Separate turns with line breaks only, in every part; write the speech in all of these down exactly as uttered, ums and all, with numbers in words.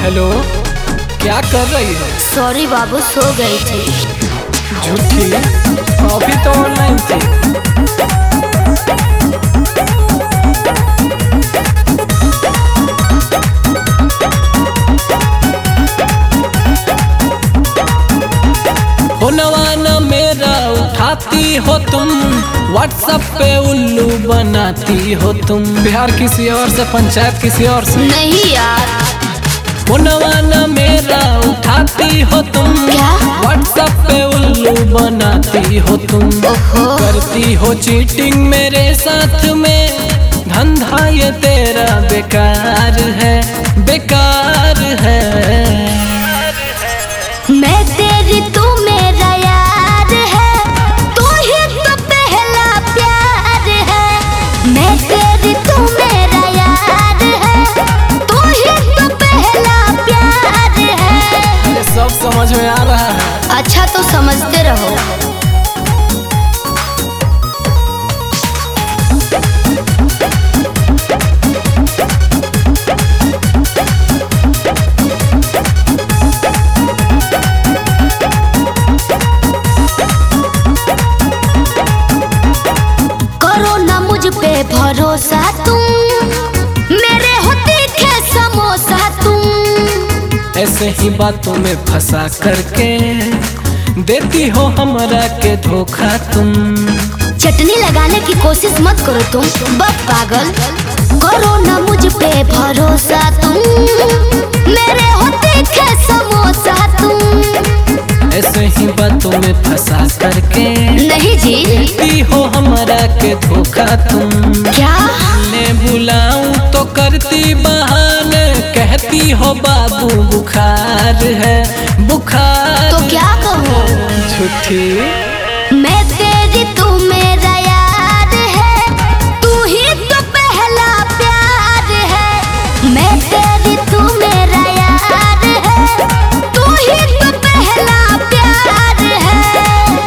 Hello, क्या कर रही है?
सॉरी बाबू, सो गई थी।
झूठी, अभी तो ऑनलाइन थी। फोनवाना मेरा उठाती हो तुम, व्हाट्सएप पे उल्लू बनाती हो तुम। बिहार किसी और से, पंचायत किसी और से।
नहीं यार।
फोनवाना मेरा उठाती हो तुम,
क्या?
व्हाट्सएप पे उल्लू बनाती हो तुम।
ओहो।
करती हो चीटिंग मेरे साथ में, धंधा ये तेरा बेकार है, बेकार है।
मैं तेरी, तू मेरा यार है, तू ही तो पहला प्यार है। मैं तेरी, तू मेरा यार है, तू ही तो पहला प्यार है।
ये सब समझ में आ रहा है।
अच्छा तो समझते रहो। पे भरोसा तुम, मेरे हो तीखे समोसा तुम।
ऐसे ही बातों में फंसा करके देती हो हमरा के धोखा तुम।
चटनी लगाने की कोशिश मत करो तुम, बस पागल। करो ना मुझ पे भरोसा तुम, मेरे हो तीखे समोसा तुम।
ऐसे ही बातों में फंसा करके
नहीं जी,
देती हो हमरा के धोखा तुम।
क्या?
मैं बुलाऊं तो करती बहाने, कहती हो बाबू बुखार है, बुखार।
तो क्या कहूँ?
झूठी।
मैं तेरी, तू मेरा यार है, तू ही तो पहला प्यार है। मैं तेरी, तू मेरा यार है, तू ही तो पहला प्यार है।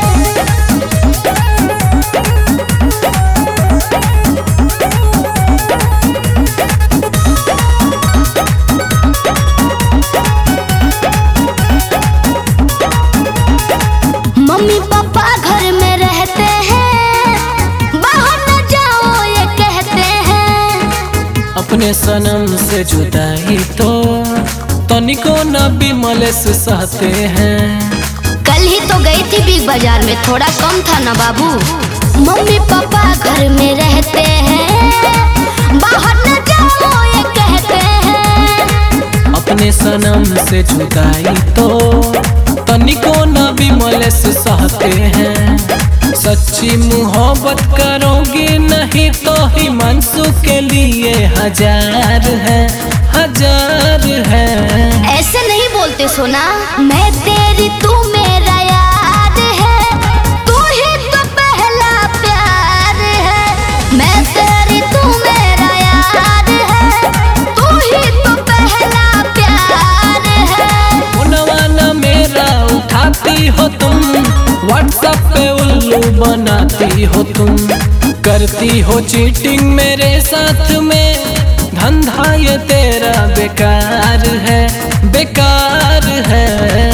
मम्मी पापा घर में रहते हैं, बाहर न जाओ ये कहते हैं।
अपने सनम से जुदाई तो तनिको न बिमले से सहते हैं।
कल ही तो गई थी बिग बाजार में, थोड़ा कम था ना बाबू। मम्मी पापा घर में रहते हैं, बाहर न जाओ ये कहते हैं।
अपने सनम से जुदाई तो तनिको न बिमले से सहते हैं। सच्ची मोहब्बत करोगी नहीं तो हिमांशु के लिए हजार है, हजार है।
ऐसे नहीं बोलते सोना। मैं तेरी, तू मेरा यार है, तू ही तो पहला प्यार है। मैं तेरी, तू मेरा यार है, तू ही तो पहला प्यार है।
फोनवाना मेरा उठाती हो तुम, व्हाट्सएप पे उल्लू बनाती हो तुम। करती हो चीटिंग मेरे साथ में, धंधा ये तेरा बेकार है, बेकार है।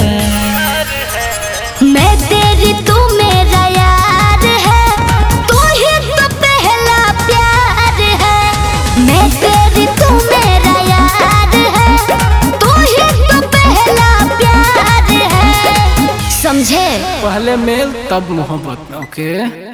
मैं तेरी, तू मेरा यार है, तू ही तो पहला प्यार है। मैं तेरी, तू मेरा यार है, तू ही तो पहला प्यार है। समझे?
पहले मेल तब मोहब्बत। ओके।